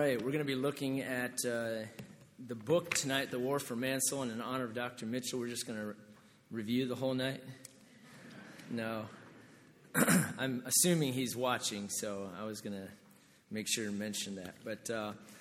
right, we're going to be looking at the book tonight, The War for Mansoul, and in honor of Dr. Mitchell, we're just going to review the whole night. No, I'm assuming he's watching, so I was going to make sure to mention that. But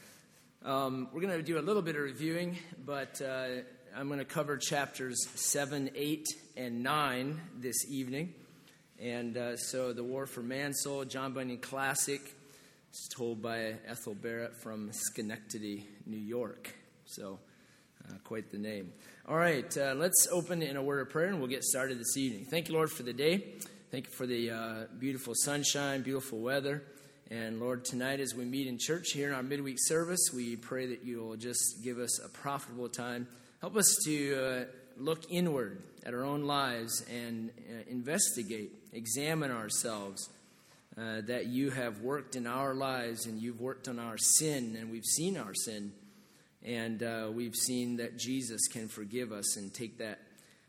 we're going to do a little bit of reviewing, but I'm going to cover chapters 7, 8, and 9 this evening. And so The War for Mansoul, John Bunyan classic. It's told by Ethel Barrett from Schenectady, New York. So, quite the name. All right, let's open in a word of prayer, and we'll get started this evening. Thank you, Lord, for the day. Thank you for the beautiful sunshine, beautiful weather. And, Lord, tonight as we meet in church here in our midweek service, we pray that you'll just give us a profitable time. Help us to look inward at our own lives and investigate, examine ourselves. That you have worked in our lives, and you've worked on our sin, and we've seen our sin, and we've seen that Jesus can forgive us and take that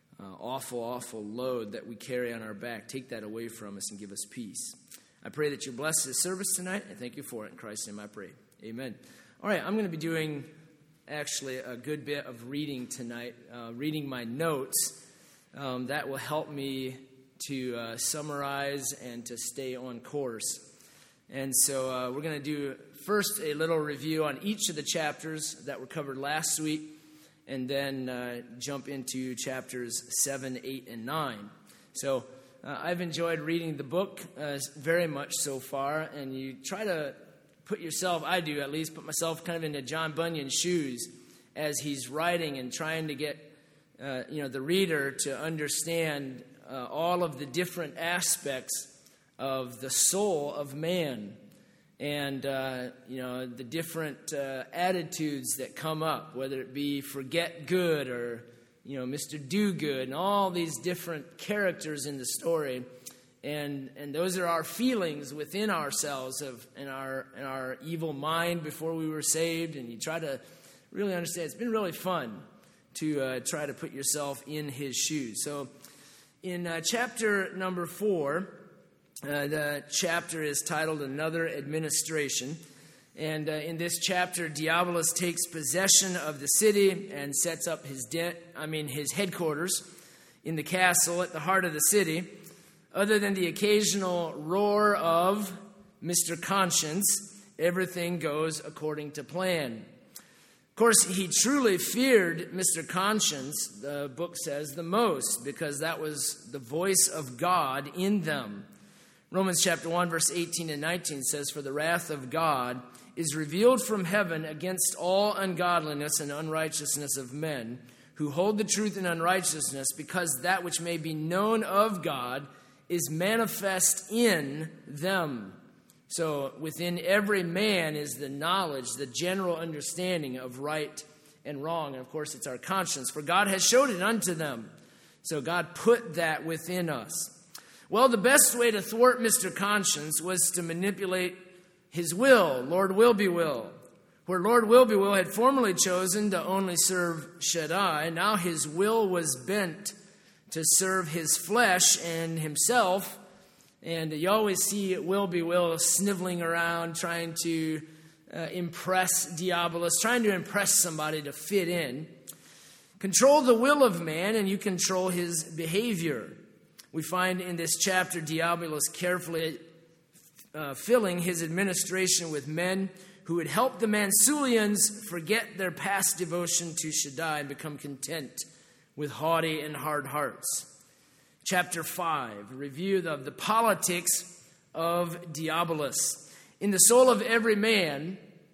awful load that we carry on our back, take that away from us and give us peace. I pray that you bless this service tonight, and thank you for it. In Christ's name I pray. Amen. All right, I'm going to be doing actually a good bit of reading tonight, reading my notes. That will help me to summarize and to stay on course. And so we're going to do first a little review on each of the chapters that were covered last week, and then jump into chapters 7, 8, and 9. So I've enjoyed reading the book very much so far, and you try to put yourself, I do at least, put myself kind of into John Bunyan's shoes as he's writing and trying to get the reader to understand all of the different aspects of the soul of man, and the different attitudes that come up, whether it be forget good or Mr. Do Good, and all these different characters in the story, and those are our feelings within ourselves in our evil mind before we were saved, and you try to really understand. It's been really fun to try to put yourself in his shoes. So in chapter number 4, the chapter is titled Another Administration. And in this chapter, Diabolus takes possession of the city and sets up his headquarters in the castle at the heart of the city. Other than the occasional roar of Mr. Conscience, everything goes according to plan. Of course, he truly feared Mr. Conscience, the book says, the most, because that was the voice of God in them. Romans chapter 1, verse 18 and 19 says, "For the wrath of God is revealed from heaven against all ungodliness and unrighteousness of men, who hold the truth in unrighteousness, because that which may be known of God is manifest in them." So within every man is the knowledge, the general understanding of right and wrong. And of course, it's our conscience. For God has showed it unto them. So God put that within us. Well, the best way to thwart Mr. Conscience was to manipulate his will, Lord Will-be-will. Where Lord Will-be-will had formerly chosen to only serve Shaddai, now his will was bent to serve his flesh and himself. And you always see Will-be-will sniveling around, trying to impress Diabolus, trying to impress somebody to fit in. Control the will of man, and you control his behavior. We find in this chapter Diabolus carefully filling his administration with men who would help the Mansulians forget their past devotion to Shaddai and become content with haughty and hard hearts. Chapter 5, review of the politics of Diabolus. In the soul of every man's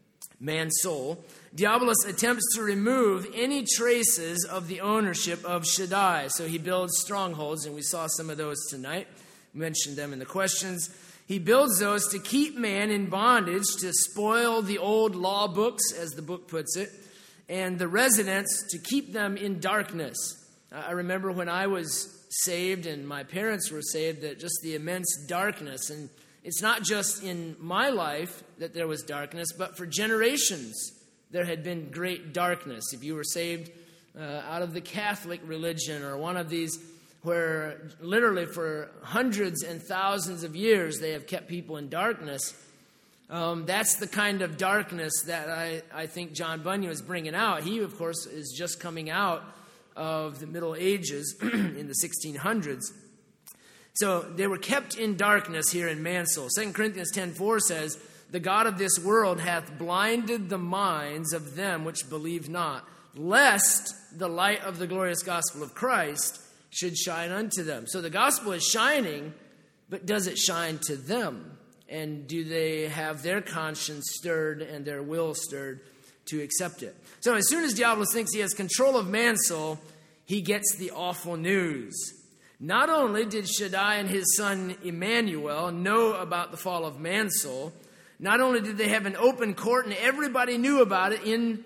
soul, Diabolus attempts to remove any traces of the ownership of Shaddai. So he builds strongholds, and we saw some of those tonight. We mentioned them in the questions. He builds those to keep man in bondage, to spoil the old law books, as the book puts it, and the residents to keep them in darkness. I remember when I was saved and my parents were saved, that just the immense darkness, and it's not just in my life that there was darkness, but for generations there had been great darkness. If you were saved out of the Catholic religion or one of these where literally for hundreds and thousands of years they have kept people in darkness, That's the kind of darkness that I think John Bunyan was bringing out. He, of course, is just coming out of the Middle Ages in the 1600s. So they were kept in darkness here in Mansell. 2 Corinthians 10:4 says, "The God of this world hath blinded the minds of them which believe not, lest the light of the glorious gospel of Christ should shine unto them." So the gospel is shining, but does it shine to them? And do they have their conscience stirred and their will stirred to accept it? So as soon as Diabolus thinks he has control of Mansell, he gets the awful news. Not only did Shaddai and his son Emmanuel know about the fall of Mansell, not only did they have an open court and everybody knew about it in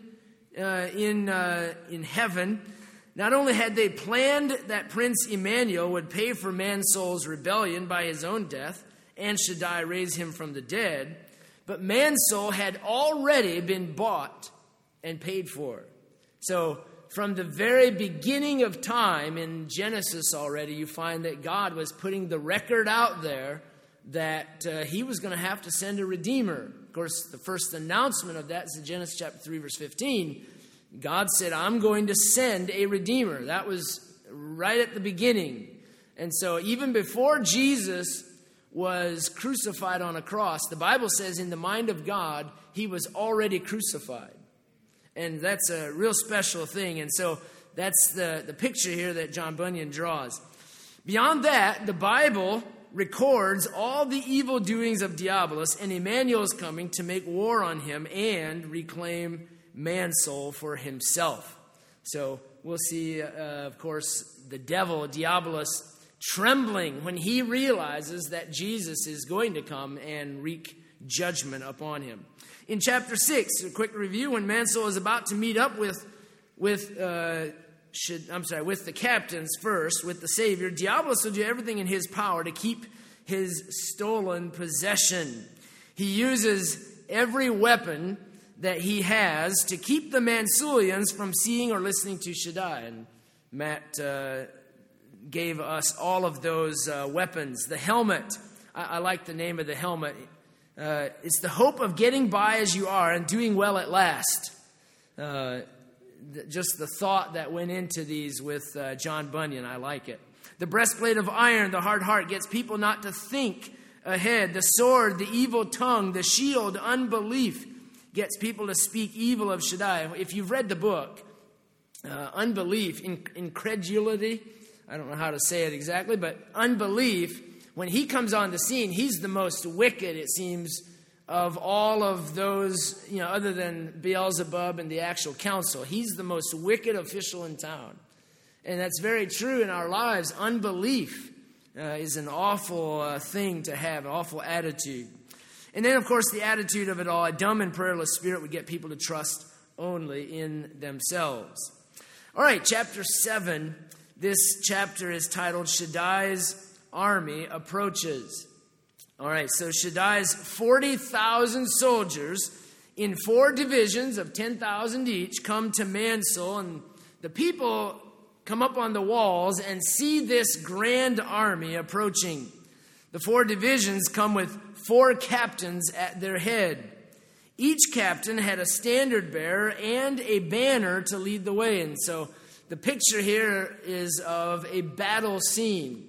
heaven, not only had they planned that Prince Emmanuel would pay for Mansell's rebellion by his own death, and Shaddai raise him from the dead, but Mansell had already been bought and paid for. So from the very beginning of time in Genesis already, you find that God was putting the record out there that he was going to have to send a Redeemer. Of course, the first announcement of that is in Genesis chapter 3, verse 15. God said, "I'm going to send a Redeemer." That was right at the beginning. And so even before Jesus was crucified on a cross, the Bible says in the mind of God, he was already crucified. And that's a real special thing. And so that's the picture here that John Bunyan draws. Beyond that, the Bible records all the evil doings of Diabolus and Emmanuel's coming to make war on him and reclaim Mansell for himself. So we'll see, of course, the devil, Diabolus, trembling when he realizes that Jesus is going to come and wreak judgment upon him. In chapter 6, a quick review, when Mansell is about to meet up with the captains first, with the Savior, Diabolus will do everything in his power to keep his stolen possession. He uses every weapon that he has to keep the Mansullians from seeing or listening to Shaddai. And Matt gave us all of those weapons. The helmet, I like the name of the helmet. It's the hope of getting by as you are and doing well at last. Just the thought that went into these with John Bunyan, I like it. The breastplate of iron, the hard heart, gets people not to think ahead. The sword, the evil tongue, the shield, unbelief, gets people to speak evil of Shaddai. If you've read the book, unbelief, incredulity, I don't know how to say it exactly, but unbelief, when he comes on the scene, he's the most wicked, it seems, of all of those, other than Beelzebub and the actual council. He's the most wicked official in town. And that's very true in our lives. Unbelief is an awful thing to have, an awful attitude. And then, of course, the attitude of it all, a dumb and prayerless spirit would get people to trust only in themselves. All right, chapter 7. This chapter is titled Shaddai's Army Approaches. All right, so Shaddai's 40,000 soldiers in 4 divisions of 10,000 each come to Mansell, and the people come up on the walls and see this grand army approaching. The 4 divisions come with 4 captains at their head. Each captain had a standard bearer and a banner to lead the way. And so the picture here is of a battle scene.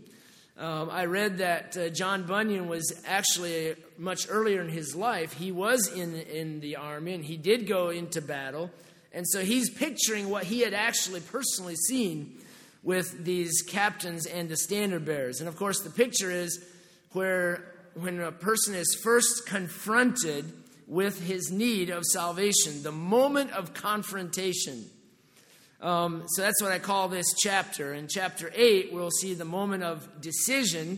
I read that John Bunyan was actually, much earlier in his life, he was in the army and he did go into battle. And so he's picturing what he had actually personally seen with these captains and the standard bearers. And of course the picture is where when a person is first confronted with his need of salvation, the moment of confrontation. So that's what I call this chapter. In chapter 8, we'll see the moment of decision.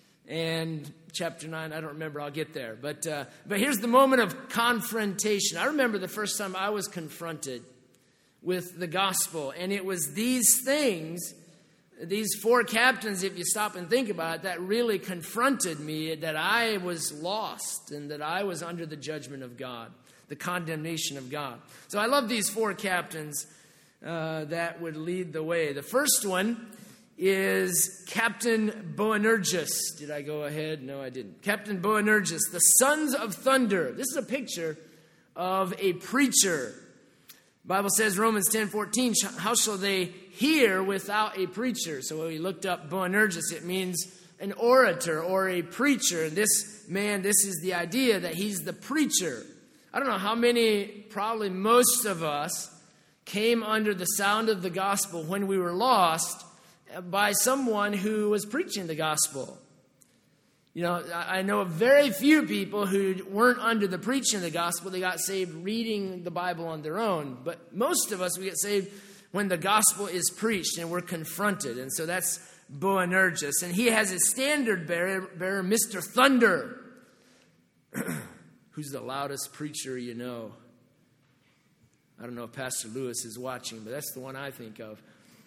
And chapter 9, I don't remember. I'll get there. But here's the moment of confrontation. I remember the first time I was confronted with the gospel. And it was these things, these 4 captains, if you stop and think about it, that really confronted me that I was lost and that I was under the judgment of God, the condemnation of God. So I love these 4 captains that would lead the way. The first one is Captain Boanerges. Did I go ahead? No, I didn't. Captain Boanerges, the Sons of Thunder. This is a picture of a preacher. The Bible says, Romans 10:14, how shall they hear without a preacher? So when we looked up Boanerges, it means an orator or a preacher. This man, this is the idea that he's the preacher. I don't know how many, probably most of us, came under the sound of the gospel when we were lost by someone who was preaching the gospel. You know, I know of very few people who weren't under the preaching of the gospel. They got saved reading the Bible on their own. But most of us, we get saved when the gospel is preached and we're confronted. And so that's Boanerges. And he has his standard bearer, Mr. Thunder, who's the loudest preacher you know. I don't know if Pastor Lewis is watching, but that's the one I think of.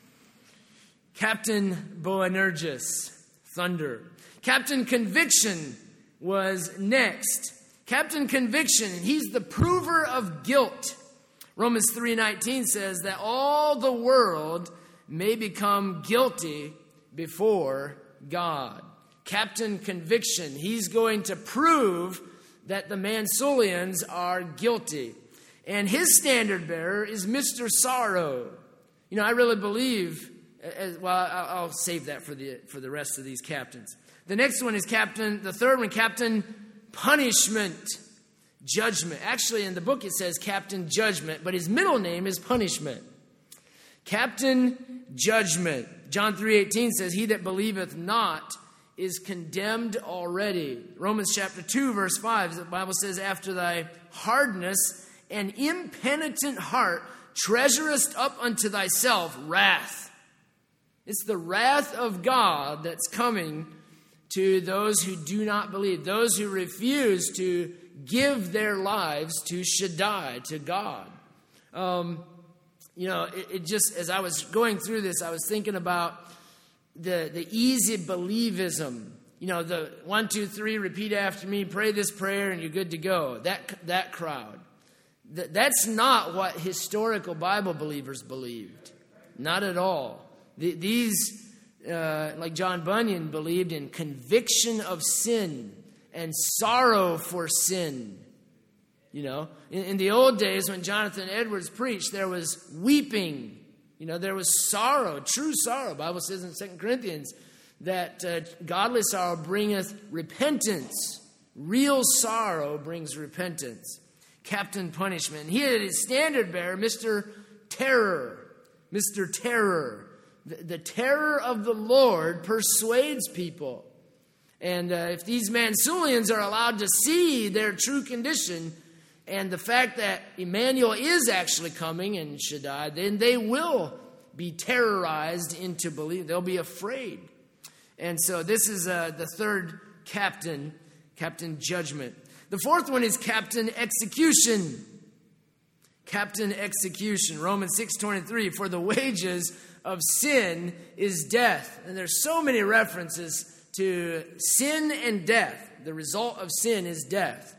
Captain Boanerges, Thunder. Captain Conviction was next. Captain Conviction, he's the prover of guilt. Romans 3:19 says that all the world may become guilty before God. Captain Conviction, he's going to prove that the Mansulians are guilty. And his standard bearer is Mr. Sorrow. You know, I really believe, I'll save that for the rest of these captains. The next one is the third one, Captain Punishment, Judgment. Actually, in the book it says Captain Judgment, but his middle name is Punishment. Captain Judgment. John 3:18 says, he that believeth not is condemned already. Romans chapter 2, verse 5, the Bible says, after thy hardness and impenitent heart treasurest up unto thyself wrath. It's the wrath of God that's coming to those who do not believe, those who refuse to give their lives to Shaddai, to God. You know, it just, as I was going through this, I was thinking about the easy believism. You know, the 1, 2, 3, repeat after me, pray this prayer, and you're good to go. That crowd. That's not what historical Bible believers believed. Not at all. These, like John Bunyan, believed in conviction of sin and sorrow for sin. You know, in the old days when Jonathan Edwards preached, there was weeping. You know, there was sorrow, true sorrow. The Bible says in 2 Corinthians that godly sorrow bringeth repentance. Real sorrow brings repentance. Captain Punishment. He had his standard bearer, Mr. Terror. Mr. Terror. The terror of the Lord persuades people. And if these Mansulians are allowed to see their true condition and the fact that Emmanuel is actually coming and Shaddai, then they will be terrorized into belief. They'll be afraid. And so this is the third captain, Captain Judgment. The fourth one is Captain Execution. Captain Execution. Romans 6:23, for the wages of sin is death. And there's so many references to sin and death. The result of sin is death.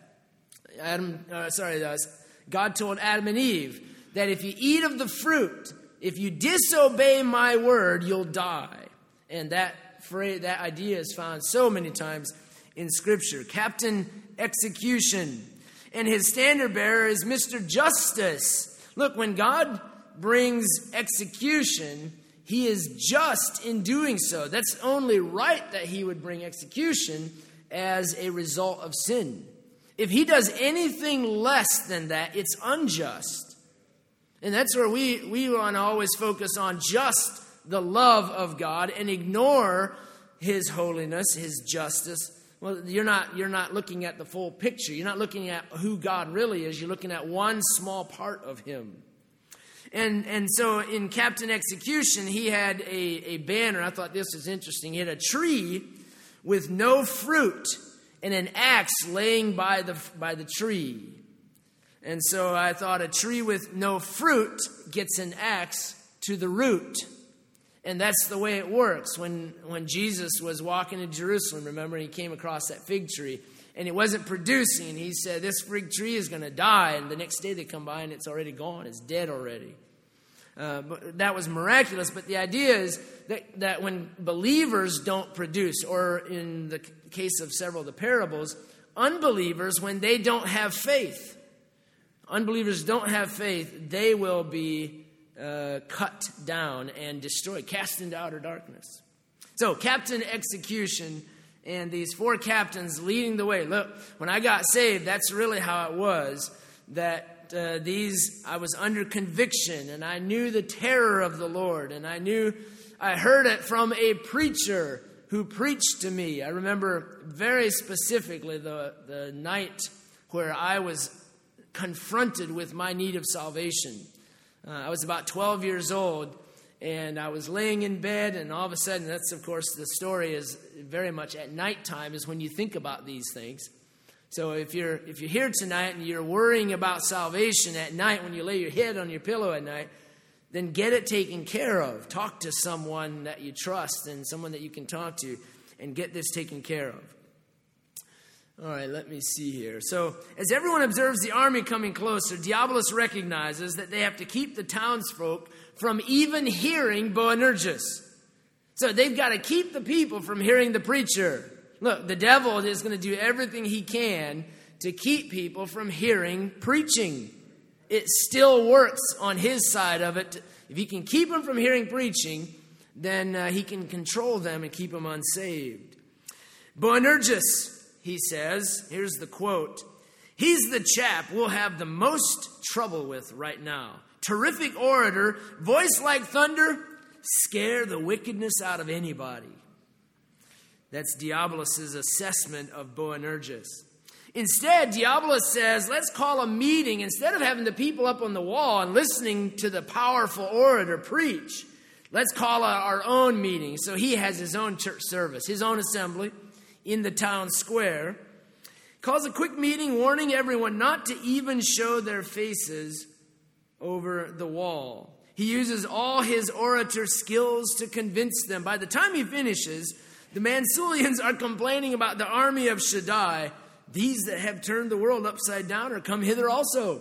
God told Adam and Eve that if you eat of the fruit, if you disobey my word, you'll die. And that phrase, that idea is found so many times in Scripture. Captain Execution. And his standard bearer is Mr. Justice. Look, when God brings execution, he is just in doing so. That's only right that he would bring execution as a result of sin. If he does anything less than that, it's unjust. And that's where we want to always focus on just the love of God and ignore his holiness, his justice. Well, you're not looking at the full picture. You're not looking at who God really is. You're looking at one small part of him. And so in Captain Execution, he had a banner. I thought this was interesting. He had a tree with no fruit and an axe laying by the tree. And so I thought a tree with no fruit gets an axe to the root. And that's the way it works. When Jesus was walking in Jerusalem, remember, he came across that fig tree, and it wasn't producing. And he said, this fig tree is going to die. And the next day they come by, and it's already gone. It's dead already. But that was miraculous. But the idea is that when believers don't produce, or in the case of several of the parables, unbelievers, when they don't have faith, they will be cut down and destroyed, cast into outer darkness. So, Captain Execution and these 4 captains leading the way. Look, when I got saved, that's really how it was. That I was under conviction, and I knew the terror of the Lord, and I heard it from a preacher who preached to me. I remember very specifically the night where I was confronted with my need of salvation. I was about 12 years old, and I was laying in bed, and all of a sudden, that's, of course, the story is very much at nighttime is when you think about these things. So if you're here tonight and you're worrying about salvation at night when you lay your head on your pillow at night, then get it taken care of. Talk to someone that you trust and someone that you can talk to and get this taken care of. All right, let me see here. So, as everyone observes the army coming closer, Diabolus recognizes that they have to keep the townsfolk from even hearing Boanerges. So, they've got to keep the people from hearing the preacher. Look, the devil is going to do everything he can to keep people from hearing preaching. It still works on his side of it. If he can keep them from hearing preaching, then he can control them and keep them unsaved. Boanerges, he says, here's the quote, he's the chap we'll have the most trouble with right now. Terrific orator, voice like thunder, scare the wickedness out of anybody. That's Diabolus' assessment of Boanerges. Instead, Diabolus says, let's call a meeting. Instead of having the people up on the wall and listening to the powerful orator preach, let's call our own meeting. So he has his own church service, his own assembly in the town square. Calls a quick meeting, warning everyone not to even show their faces over the wall. He uses all his orator skills to convince them. By the time he finishes, the Mansulians are complaining about the army of Shaddai. These that have turned the world upside down are come hither also.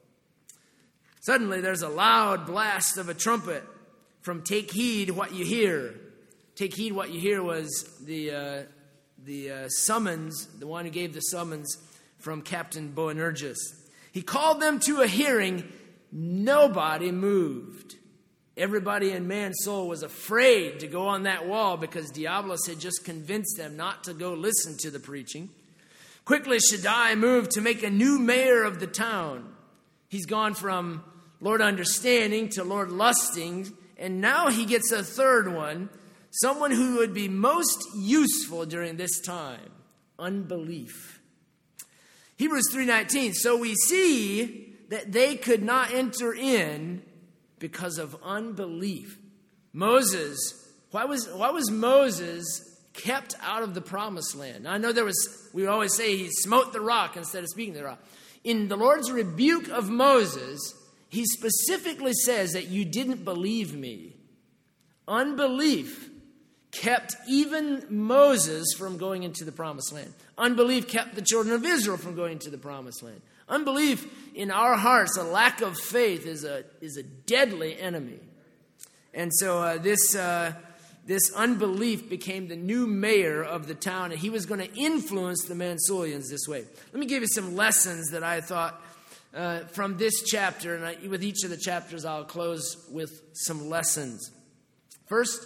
Suddenly there's a loud blast of a trumpet from Take Heed What You Hear. Take Heed What You Hear was the summons, the one who gave the summons from Captain Boanerges. He called them to a hearing. Nobody moved. Everybody in man's soul was afraid to go on that wall because Diabolus had just convinced them not to go listen to the preaching. Quickly, Shaddai moved to make a new mayor of the town. He's gone from Lord Understanding to Lord Lusting, and now he gets a third one, someone who would be most useful during this time, unbelief. Hebrews 3:19, so we see that they could not enter in because of unbelief. Moses, why was Moses kept out of the promised land? Now, I know we always say he smote the rock instead of speaking to the rock. In the Lord's rebuke of Moses, he specifically says that you didn't believe me. Unbelief kept even Moses from going into the promised land. Unbelief kept the children of Israel from going into the promised land. Unbelief in our hearts, a lack of faith, is a deadly enemy. And so this unbelief became the new mayor of the town, and he was going to influence the Mansulians this way. Let me give you some lessons that I thought from this chapter, and with each of the chapters I'll close with some lessons. First,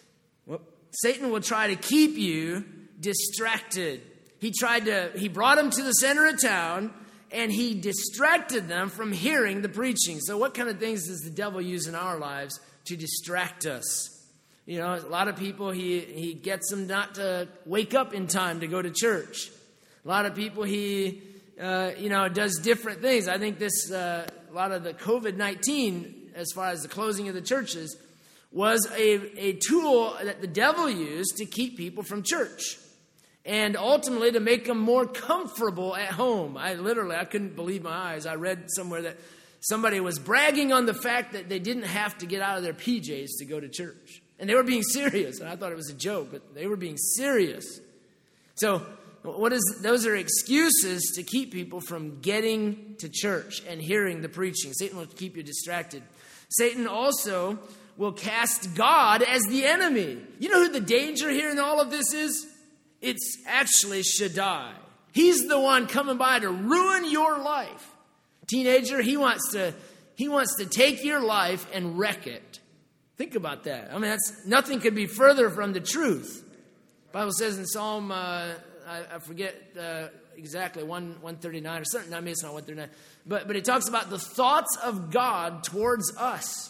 Satan will try to keep you distracted. He brought them to the center of town, and he distracted them from hearing the preaching. So what kind of things does the devil use in our lives to distract us? You know, a lot of people, he gets them not to wake up in time to go to church. A lot of people, he does different things. I think a lot of the COVID-19, as far as the closing of the churches, was a tool that the devil used to keep people from church. And ultimately to make them more comfortable at home. I couldn't believe my eyes. I read somewhere that somebody was bragging on the fact that they didn't have to get out of their PJs to go to church. And they were being serious. And I thought it was a joke, but they were being serious. So those are excuses to keep people from getting to church and hearing the preaching. Satan will keep you distracted. Satan also will cast God as the enemy. You know who the danger here in all of this is? It's actually Shaddai. He's the one coming by to ruin your life. Teenager, he wants to take your life and wreck it. Think about that. I mean, nothing could be further from the truth. The Bible says in Psalm, I forget exactly, 139 or something. I mean, it's not 139. But it talks about the thoughts of God towards us.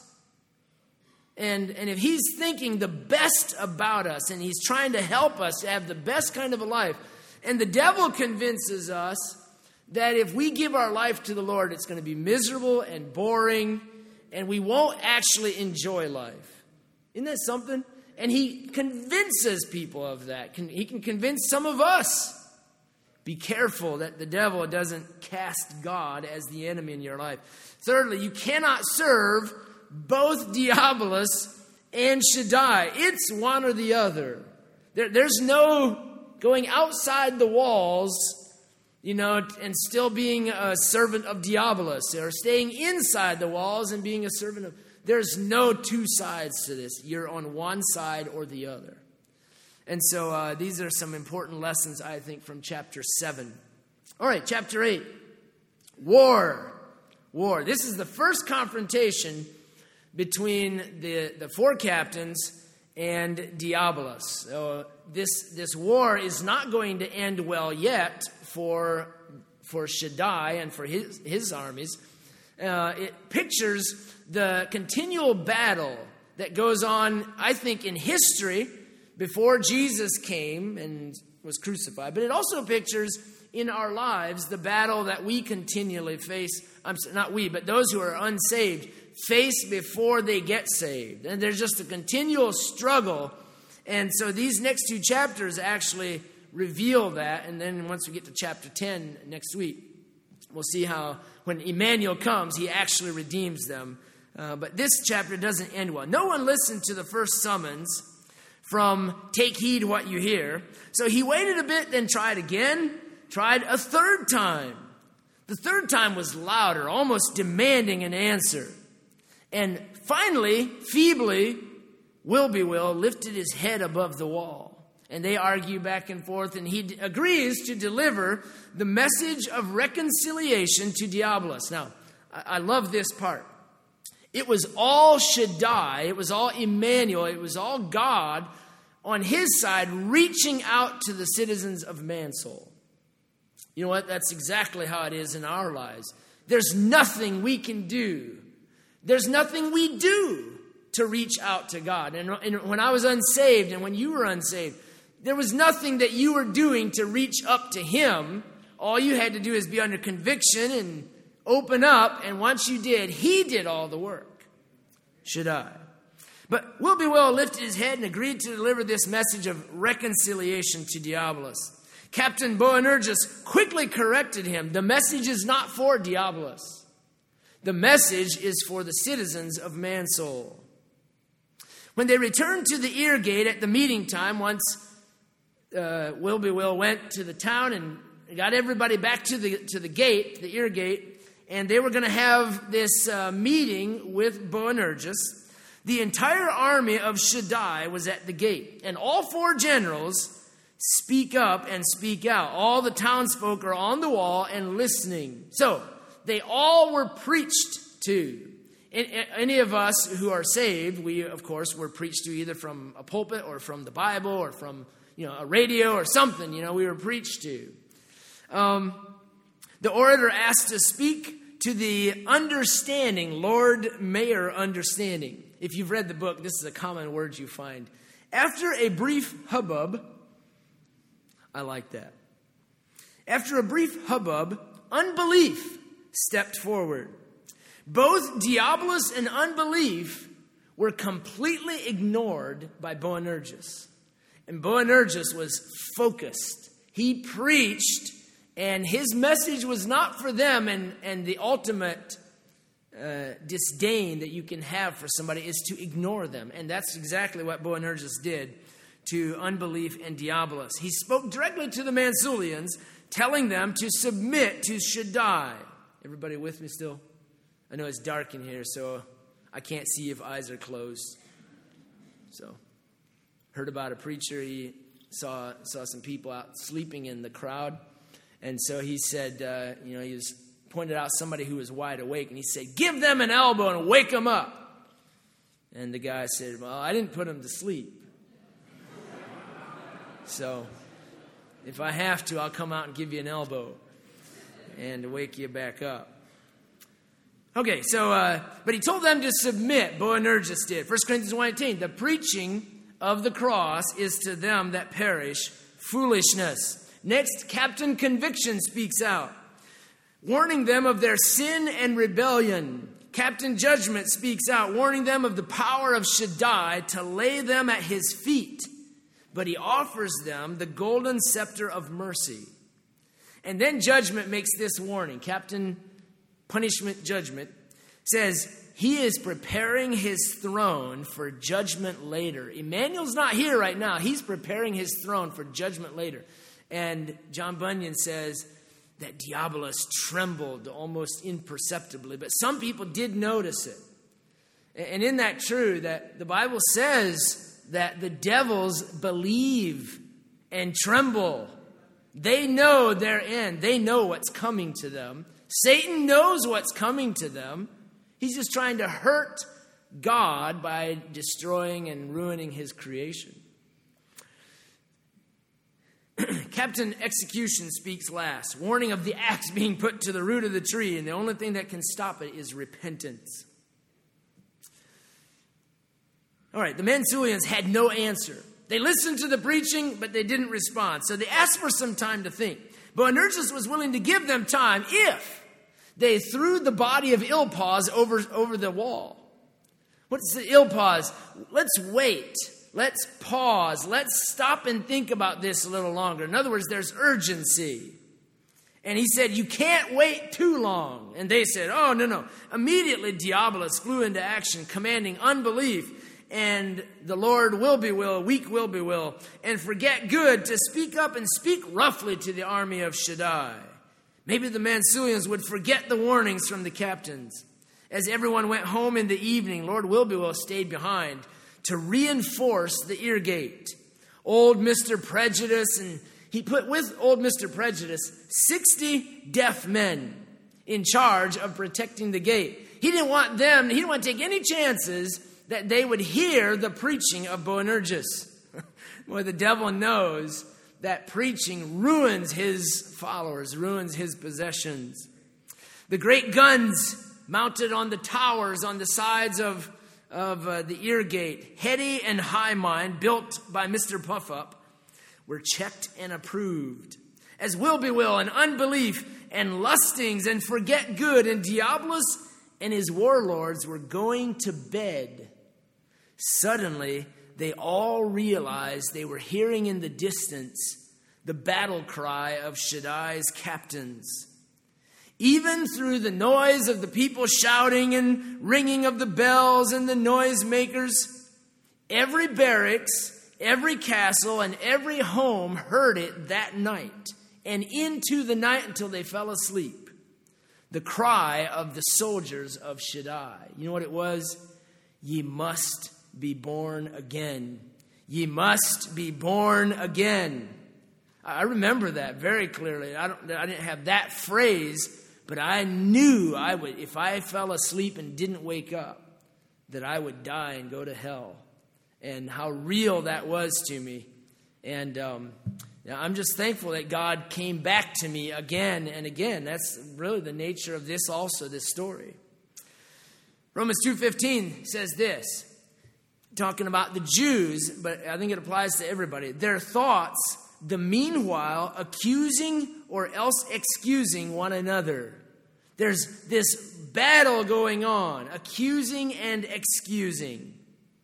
And if he's thinking the best about us and he's trying to help us to have the best kind of a life, and the devil convinces us that if we give our life to the Lord, it's going to be miserable and boring, and we won't actually enjoy life. Isn't that something? And he convinces people of that. He can convince some of us. Be careful that the devil doesn't cast God as the enemy in your life. Thirdly, you cannot serve both Diabolus and Shaddai. It's one or the other. There's no going outside the walls, and still being a servant of Diabolus, or staying inside the walls and being a servant of... There's no two sides to this. You're on one side or the other. And so these are some important lessons, I think, from chapter 7. All right, chapter 8. War. This is the first confrontation between the four captains and Diabolus. So this war is not going to end well yet for Shaddai and for his armies. It pictures the continual battle that goes on, I think, in history before Jesus came and was crucified. But it also pictures in our lives the battle that we continually face. Not we, but those who are unsaved face before they get saved. And there's just a continual struggle. And so these next two chapters actually reveal that. And then once we get to chapter 10 next week, we'll see how when Emmanuel comes, he actually redeems them. But this chapter doesn't end well. No one listened to the first summons from take heed what you hear. So he waited a bit, then tried again, tried a third time. The third time was louder, almost demanding an answer. And finally, feebly, Will lifted his head above the wall. And they argue back and forth, and he agrees to deliver the message of reconciliation to Diabolus. Now, I love this part. It was all Shaddai, it was all Emmanuel, it was all God on his side reaching out to the citizens of Mansoul. You know what? That's exactly how it is in our lives. There's nothing we can do. There's nothing we do to reach out to God. And when I was unsaved and when you were unsaved, there was nothing that you were doing to reach up to him. All you had to do is be under conviction and open up. And once you did, he did all the work. Shaddai. But Will lifted his head and agreed to deliver this message of reconciliation to Diabolus. Captain Boanerges quickly corrected him. The message is not for Diabolus. The message is for the citizens of Mansoul. When they returned to the ear gate at the meeting time, once Will went to the town and got everybody back to the gate, the ear gate, and they were going to have this meeting with Boanerges. The entire army of Shaddai was at the gate, and all four generals speak up and speak out. All the townsfolk are on the wall and listening. So they all were preached to. Any of us who are saved, we, of course, were preached to either from a pulpit or from the Bible or from, a radio or something, we were preached to. The orator asked to speak to the understanding, Lord Mayor understanding. If you've read the book, this is a common word you find. After a brief hubbub, I like that. After a brief hubbub, unbelief stepped forward. Both Diabolus and unbelief were completely ignored by Boanerges. And Boanerges was focused. He preached, and his message was not for them, and the ultimate disdain that you can have for somebody is to ignore them. And that's exactly what Boanerges did to unbelief and Diabolus. He spoke directly to the Mansoulians, telling them to submit to Shaddai. Everybody with me still? I know it's dark in here, so I can't see if eyes are closed. So, heard about a preacher. He saw some people out sleeping in the crowd. And so he said, he was pointed out somebody who was wide awake. And he said, give them an elbow and wake them up. And the guy said, well, I didn't put them to sleep. So, if I have to, I'll come out and give you an elbow and wake you back up. Okay, so, but he told them to submit. Boanerges did. 1 Corinthians 1:18, the preaching of the cross is to them that perish foolishness. Next, Captain Conviction speaks out, warning them of their sin and rebellion. Captain Judgment speaks out, warning them of the power of Shaddai to lay them at his feet. But he offers them the golden scepter of mercy. And then Judgment makes this warning. Captain Punishment Judgment says, he is preparing his throne for judgment later. Emmanuel's not here right now. He's preparing his throne for judgment later. And John Bunyan says that Diabolus trembled almost imperceptibly. But some people did notice it. And isn't that true? That the Bible says that the devils believe and tremble. They know their end. They know what's coming to them. Satan knows what's coming to them. He's just trying to hurt God by destroying and ruining his creation. Captain Execution speaks last, warning of the axe being put to the root of the tree, and the only thing that can stop it is repentance. All right, the Mansulians had no answer. They listened to the preaching, but they didn't respond. So they asked for some time to think. Boanerges was willing to give them time if they threw the body of Ilpaz over the wall. What's the Ilpaz? Let's wait. Let's pause. Let's stop and think about this a little longer. In other words, there's urgency. And he said, you can't wait too long. And they said, oh, no. Immediately, Diabolus flew into action, commanding unbelief. And the Lord will be will, weak will be will, and forget good to speak up and speak roughly to the army of Shaddai. Maybe the Mansulians would forget the warnings from the captains. As everyone went home in the evening, Lord Wilbewell stayed behind to reinforce the ear gate. Old Mr. Prejudice, and he put with old Mr. Prejudice 60 deaf men in charge of protecting the gate. He didn't want to take any chances that they would hear the preaching of Boanerges. Boy, the devil knows that preaching ruins his followers, ruins his possessions. The great guns mounted on the towers on the sides of the ear gate, Heady and High Mind, built by Mr. Puffup, were checked and approved. As will be will and unbelief and lustings and forget good and Diabolus and his warlords were going to bed, suddenly they all realized they were hearing in the distance the battle cry of Shaddai's captains. Even through the noise of the people shouting and ringing of the bells and the noisemakers, every barracks, every castle, and every home heard it that night and into the night until they fell asleep. The cry of the soldiers of Shaddai. You know what it was? Ye must be born again. Ye must be born again. I remember that very clearly. I didn't have that phrase, but I knew I would, if I fell asleep and didn't wake up, that I would die and go to hell. And how real that was to me. And I'm just thankful that God came back to me again and again. That's really the nature of this also, this story. Romans 2:15 says this, talking about the Jews, but I think it applies to everybody. Their thoughts, the meanwhile, accusing or else excusing one another. There's this battle going on, accusing and excusing.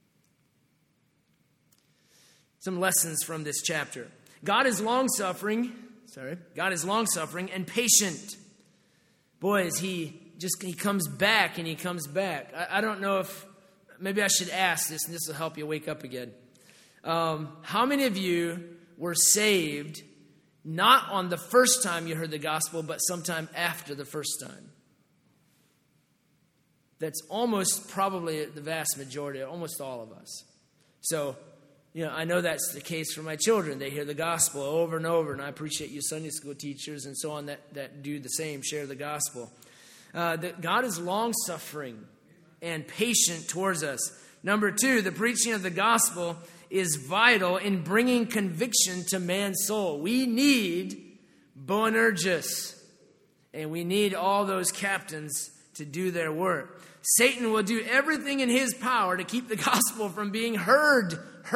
Some lessons from this chapter. God is long-suffering and patient. Boy, he comes back and he comes back. I don't know if, maybe I should ask this, and this will help you wake up again. How many of you were saved not on the first time you heard the gospel, but sometime after the first time? that's almost probably the vast majority, almost all of us. So, I know that's the case for my children. They hear the gospel over and over, and I appreciate you Sunday school teachers and so on that do the same, share the gospel. That God is long-suffering and patient towards us. Number 2, the preaching of the gospel is vital in bringing conviction to man's soul. We need Boanerges, and we need all those captains to do their work. Satan will do everything in his power to keep the gospel from being heard.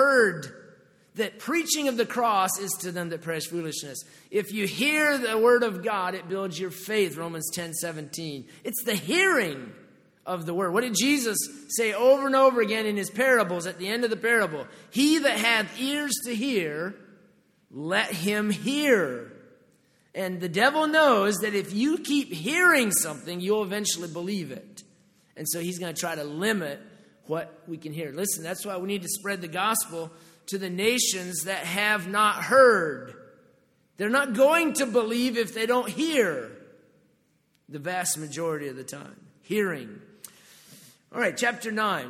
That preaching of the cross is to them that perish foolishness. If you hear the word of God, it builds your faith, Romans 10:17. It's the hearing of the word. What did Jesus say over and over again in his parables at the end of the parable? He that hath ears to hear, let him hear. And the devil knows that if you keep hearing something, you'll eventually believe it. And so he's going to try to limit what we can hear. Listen, that's why we need to spread the gospel to the nations that have not heard. They're not going to believe if they don't hear the vast majority of the time. Hearing. All right, chapter 9.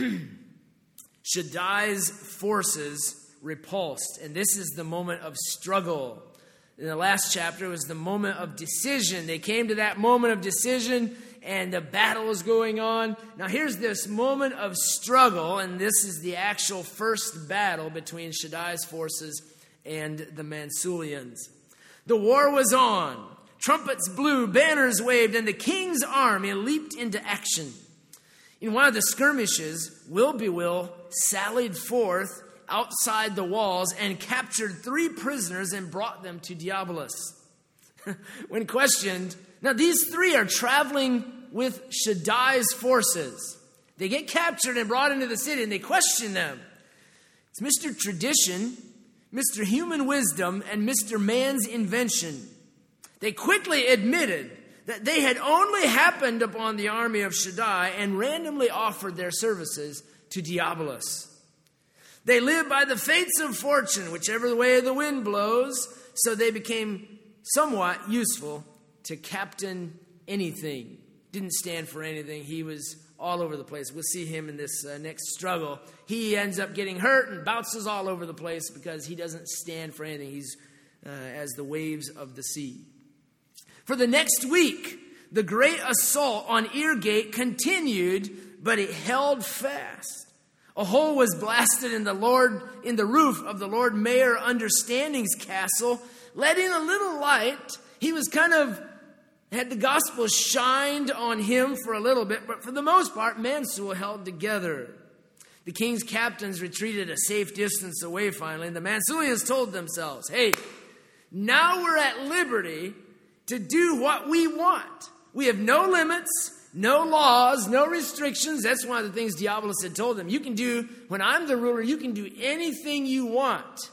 Shaddai's forces repulsed. And this is the moment of struggle. In the last chapter, it was the moment of decision. They came to that moment of decision, and the battle is going on. Now, here's this moment of struggle, and this is the actual first battle between Shaddai's forces and the Mansulians. The war was on. Trumpets blew, banners waved, and the king's army leaped into action. In one of the skirmishes, Wilbuil sallied forth outside the walls and captured 3 prisoners and brought them to Diabolus. When questioned, now these 3 are traveling with Shaddai's forces. They get captured and brought into the city, and they question them. It's Mr. Tradition, Mr. Human Wisdom, and Mr. Man's Invention. They quickly admitted that they had only happened upon the army of Shaddai and randomly offered their services to Diabolus. They lived by the fates of fortune, whichever way the wind blows, so they became somewhat useful to Captain Anything. Didn't stand for anything. He was all over the place. We'll see him in this next struggle. He ends up getting hurt and bounces all over the place because he doesn't stand for anything. He's as the waves of the sea. For the next week, the great assault on Eargate continued, but it held fast. A hole was blasted in the roof of the Lord Mayor Understanding's castle, letting a little light. He was had the gospel shined on him for a little bit, but for the most part, Mansoul held together. The king's captains retreated a safe distance away finally, and the Mansulians told themselves, hey, now we're at liberty to do what we want. We have no limits, no laws, no restrictions. That's one of the things Diabolus had told them. You can do, when I'm the ruler, you can do anything you want.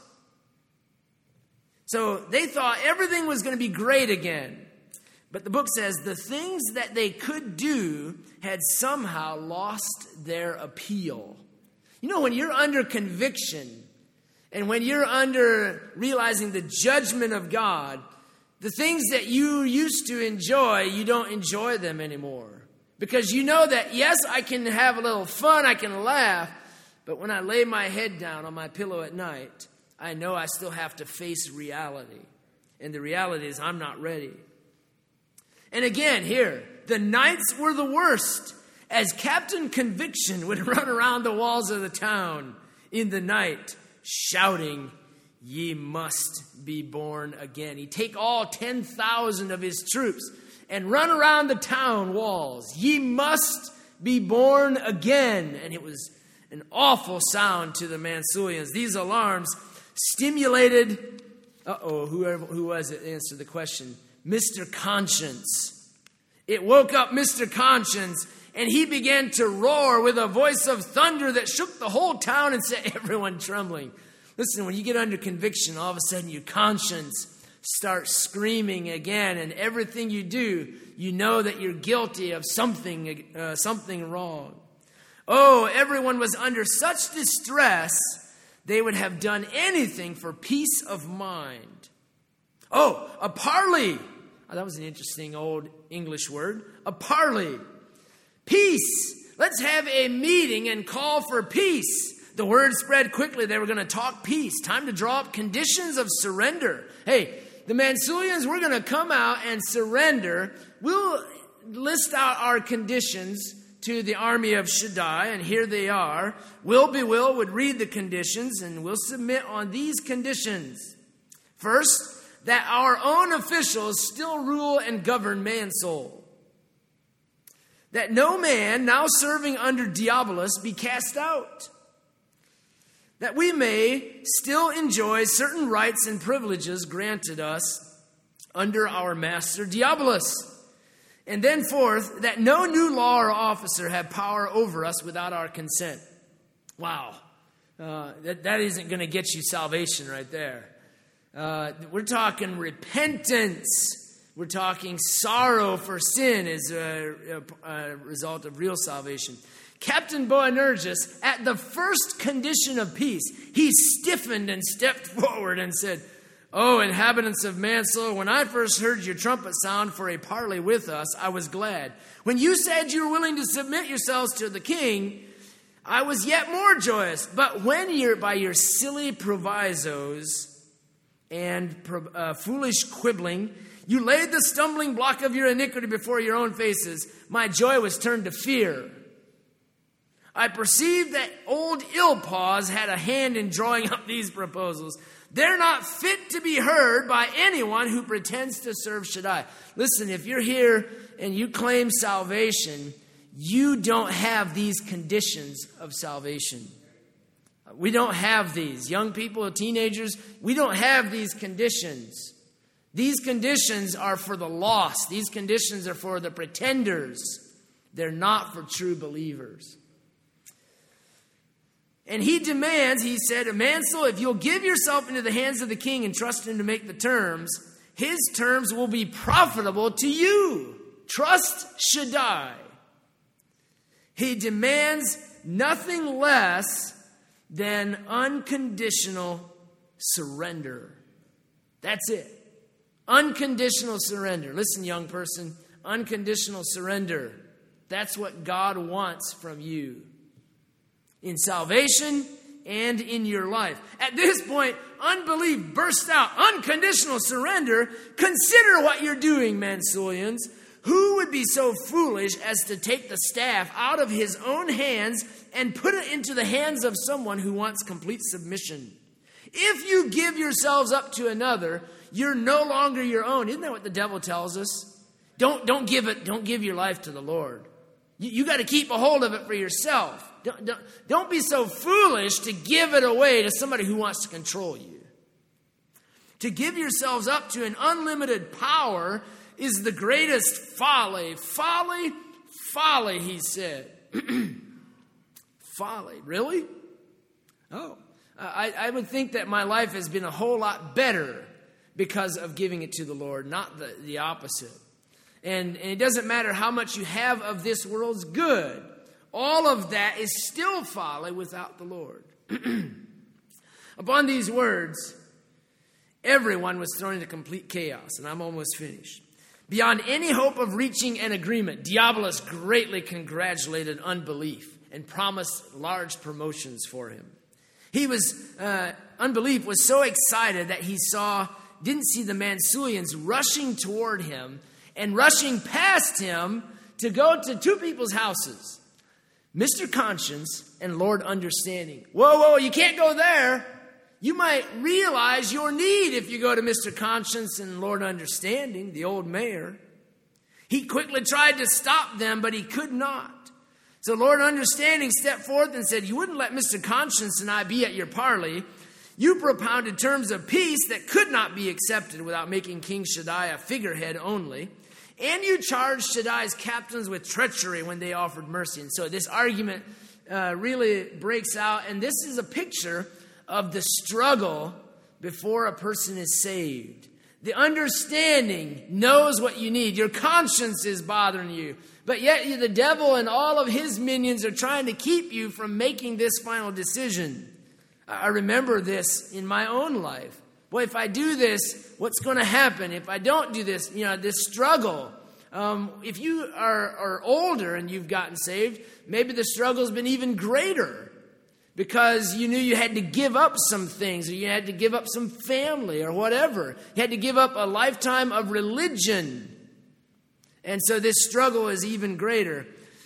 So they thought everything was going to be great again. But the book says the things that they could do had somehow lost their appeal. You know, when you're under conviction and when you're under realizing the judgment of God, the things that you used to enjoy, you don't enjoy them anymore. Because you know that, yes, I can have a little fun, I can laugh, but when I lay my head down on my pillow at night, I know I still have to face reality. And the reality is I'm not ready. And again, here, the nights were the worst, as Captain Conviction would run around the walls of the town in the night, shouting, ye must be born again. He'd take all 10,000 of his troops and run around the town walls. Ye must be born again. And it was an awful sound to the Mansulians. These alarms stimulated, who was it? Answer the question. Mr. Conscience. It woke up Mr. Conscience, and he began to roar with a voice of thunder that shook the whole town and set everyone trembling. Listen, when you get under conviction, all of a sudden your conscience starts screaming again, and everything you do, you know that you're guilty of something wrong. Oh, everyone was under such distress, they would have done anything for peace of mind. Oh, a parley. Oh, that was an interesting old English word. A parley. Peace peace. Let's have a meeting and call for peace. The word spread quickly. They were going to talk peace. Time to draw up conditions of surrender. Hey, the Mansulians, we're going to come out and surrender. We'll list out our conditions to the army of Shaddai, and here they are. Will would read the conditions, and we'll submit on these conditions. First, that our own officials still rule and govern Mansoul. That no man now serving under Diabolus be cast out. That we may still enjoy certain rights and privileges granted us under our master Diabolus. And then fourth, that no new law or officer have power over us without our consent. Wow. That isn't going to get you salvation right there. We're talking repentance. We're talking sorrow for sin as a result of real salvation. Captain Boanerges, at the first condition of peace, he stiffened and stepped forward and said, "Oh, inhabitants of Mansoul, when I first heard your trumpet sound for a parley with us, I was glad. When you said you were willing to submit yourselves to the king, I was yet more joyous. But when you're by your silly provisos and foolish quibbling, you laid the stumbling block of your iniquity before your own faces, my joy was turned to fear. I perceived that old Illpaws had a hand in drawing up these proposals. They're not fit to be heard by anyone who pretends to serve Shaddai." Listen, if you're here and you claim salvation, you don't have these conditions of salvation. We don't have these. Young people, teenagers, we don't have these conditions. These conditions are for the lost. These conditions are for the pretenders. They're not for true believers. And he demands, he said, "Mansoul, if you'll give yourself into the hands of the king and trust him to make the terms, his terms will be profitable to you. Trust Shaddai." He demands nothing less than unconditional surrender. That's it. Unconditional surrender. Listen, young person, unconditional surrender. That's what God wants from you. In salvation and in your life. At this point, unbelief bursts out. Unconditional surrender. Consider what you're doing, Mansulians. Who would be so foolish as to take the staff out of his own hands and put it into the hands of someone who wants complete submission? If you give yourselves up to another, you're no longer your own. Isn't that what the devil tells us? Don't give your life to the Lord. You got to keep a hold of it for yourself. Don't be so foolish to give it away to somebody who wants to control you. To give yourselves up to an unlimited power is the greatest folly. Folly, he said. Folly, really? Oh, I would think that my life has been a whole lot better because of giving it to the Lord, not the opposite. And it doesn't matter how much you have of this world's good. All of that is still folly without the Lord. Upon these words, everyone was thrown into complete chaos, and I'm almost finished. Beyond any hope of reaching an agreement, Diabolus greatly congratulated unbelief and promised large promotions for him. Unbelief was so excited that he didn't see the Mansulians rushing toward him and rushing past him to go to two people's houses. Mr. Conscience and Lord Understanding. Whoa, you can't go there. You might realize your need if you go to Mr. Conscience and Lord Understanding, the old mayor. He quickly tried to stop them, but he could not. So Lord Understanding stepped forth and said, "You wouldn't let Mr. Conscience and I be at your parley. You propounded terms of peace that could not be accepted without making King Shaddai a figurehead only. And you charged Shaddai's captains with treachery when they offered mercy." And so this argument really breaks out. And this is a picture of the struggle before a person is saved. The understanding knows what you need. Your conscience is bothering you. But yet the devil and all of his minions are trying to keep you from making this final decision. I remember this in my own life. Boy, if I do this, what's going to happen? If I don't do this, this struggle If you are older and you've gotten saved, maybe the struggle's been even greater because you knew you had to give up some things, or you had to give up some family or whatever. You had to give up a lifetime of religion. And so this struggle is even greater.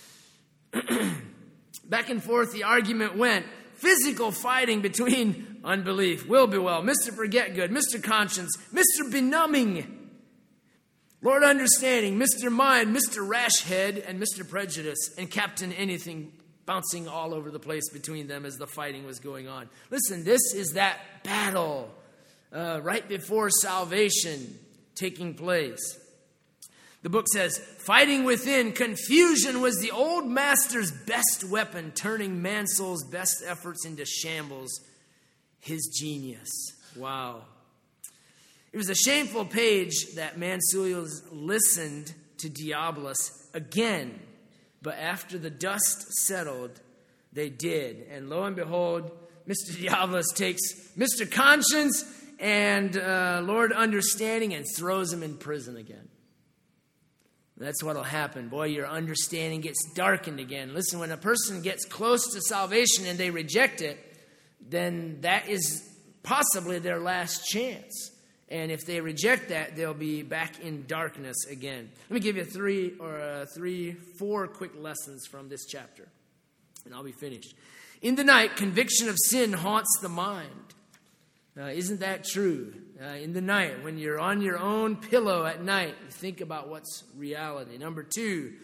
Back and forth the argument went. Physical fighting between unbelief, will be well, Mr. Forget Good, Mr. Conscience, Mr. Benumbing, Lord Understanding, Mr. Mind, Mr. Rash Head, and Mr. Prejudice, and Captain Anything bouncing all over the place between them as the fighting was going on. Listen, this is that battle right before salvation taking place. The book says, fighting within, confusion was the old master's best weapon, turning Mansoul's best efforts into shambles, his genius. Wow. It was a shameful page that Mansoul listened to Diabolus again, but after the dust settled, they did. And lo and behold, Mr. Diabolus takes Mr. Conscience and Lord Understanding and throws him in prison again. That's what will happen. Boy, your understanding gets darkened again. Listen, when a person gets close to salvation and they reject it, then that is possibly their last chance. And if they reject that, they'll be back in darkness again. Let me give you 4 quick lessons from this chapter, and I'll be finished. In the night, conviction of sin haunts the mind. Isn't that true? In the night, when you're on your own pillow at night, you think about what's reality. Number two,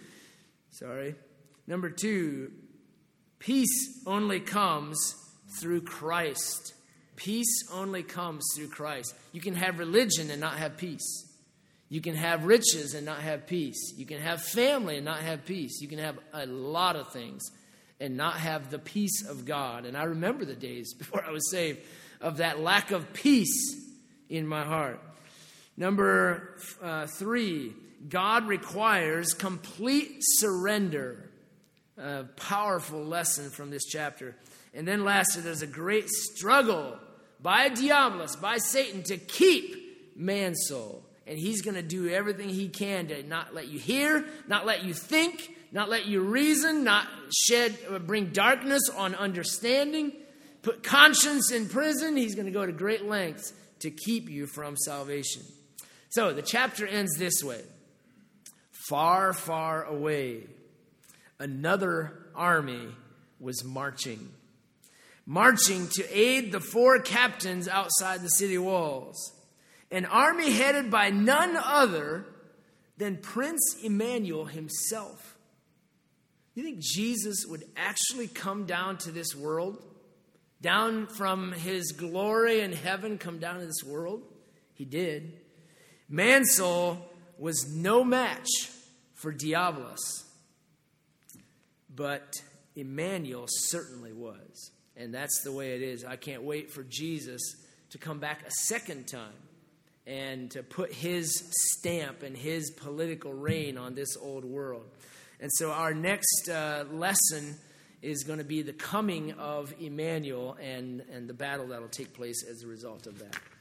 peace only comes through Christ. Peace only comes through Christ. You can have religion and not have peace. You can have riches and not have peace. You can have family and not have peace. You can have a lot of things and not have the peace of God. And I remember the days before I was saved of that lack of peace in my heart. Number 3, God requires complete surrender. A powerful lesson from this chapter. And then lastly, there's a great struggle by Diabolus, by Satan, to keep Mansoul. And he's going to do everything he can to not let you hear, not let you think, not let you reason, not bring darkness on understanding, put conscience in prison. He's going to go to great lengths to keep you from salvation. So the chapter ends this way. Far, far away, another army was marching to aid the 4 captains outside the city walls. An army headed by none other than Prince Emmanuel himself. You think Jesus would actually come down to this world? Down from his glory in heaven, come down to this world? He did. Mansoul was no match for Diabolus. But Emmanuel certainly was. And that's the way it is. I can't wait for Jesus to come back a second time and to put his stamp and his political reign on this old world. And so our next lesson is going to be the coming of Emmanuel and the battle that will take place as a result of that.